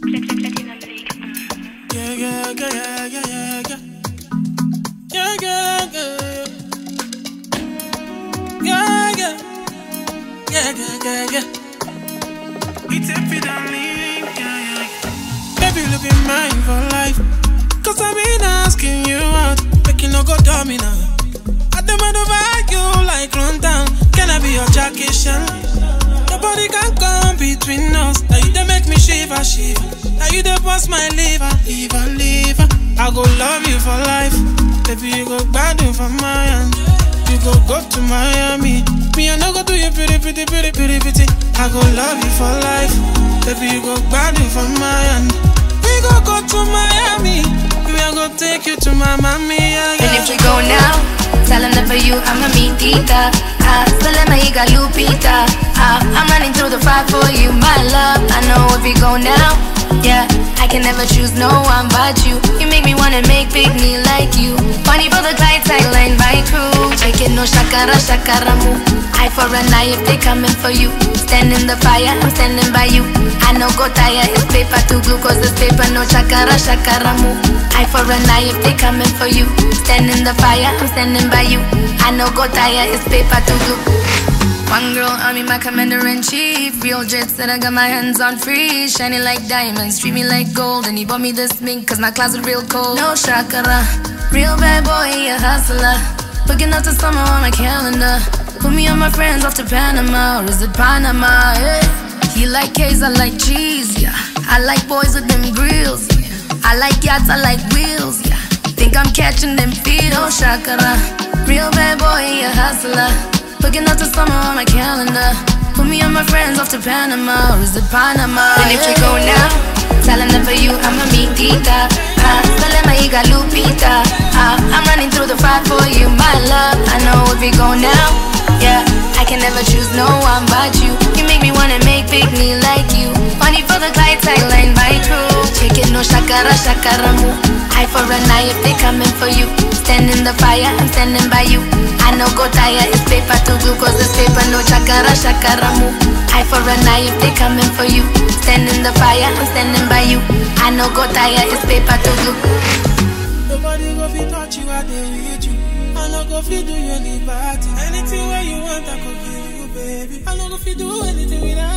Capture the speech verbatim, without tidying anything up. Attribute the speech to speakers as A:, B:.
A: Yeah, yeah, yeah, yeah, yeah, yeah. Yeah, yeah, yeah. Yeah, yeah. Yeah, yeah, yeah, yeah. It's a bit of link, yeah, yeah. Baby, look in mine for life. Cause I've been asking you out. Making no go tell me now. I demand over you like rundown. Can I be your Jackie Chan? Nobody can come between us. Now you they make me shiver, shiver. Now you they bust my liver, liver, liver. I go love you for life. Baby, you go bad for my hand. You go go to Miami. Me I no go do you pretty, pretty, pretty, pretty, pretty. I go love you for life. Baby, you go bad for my hand. We go go to Miami. We I go take you to my mommy. Yeah, yeah.
B: And if we go now, tell them that for you I'm a meat eater. Ah, Salema Higa Lupita. Ah, I'm running through the fire for you, my love. I know if we go now, yeah, I can never choose no one but you. You make me wanna make big me like you. Funny for the Clyde tagline by crew. Take it no shakara shakara move. Eye for an eye if they coming for you. Stand in the fire, I'm standing by you. I know go tire, it's paper to glue. Cause it's paper, no shakara shakara move. Eye for an eye if they coming for you. Stand in the fire, I'm standing by you. I know go tire, it's paper to glue. One girl, I'm in my commander-in-chief. Real jets that I got my hands on free. Shining like diamonds, treat me like gold. And he bought me this mink cause my closet real cold. No shakara, real bad boy, he a hustler. Looking up to summer on my calendar. Put me and my friends off to Panama, or is it Panama, yeah. He like K's, I like cheese, yeah. I like boys with them grills, yeah. I like yachts, I like wheels, yeah. Think I'm catching them feet, oh shakara. Real bad boy, he a hustler. Looking up to summer on my calendar. Put me and my friends off to Panama, or is it Panama? And if we go now, tell them that for you I'm a meat eater. Ah, Salema Higa Lupita. Ah, I'm running through the fire for you, my love. I know if we go now, yeah, I can never choose no one but you. You make me wanna make big me like you. Funny for the Clyde tagline by crew. Take it no shakara shakara move. Eye for an eye if they coming for you. Stand in the fire, I'm standing by you. I know go tire, it's paper to glue. Cause it's paper, no shakara shakara move. Eye for an eye if they coming for you. Stand in the fire, I'm standing by you. I know go tire, it's paper to glue.
A: Nobody go fit touch you, I dey with you. I no go fit do you any party. Anything where you want, I go give you, baby. I no go fit do anything without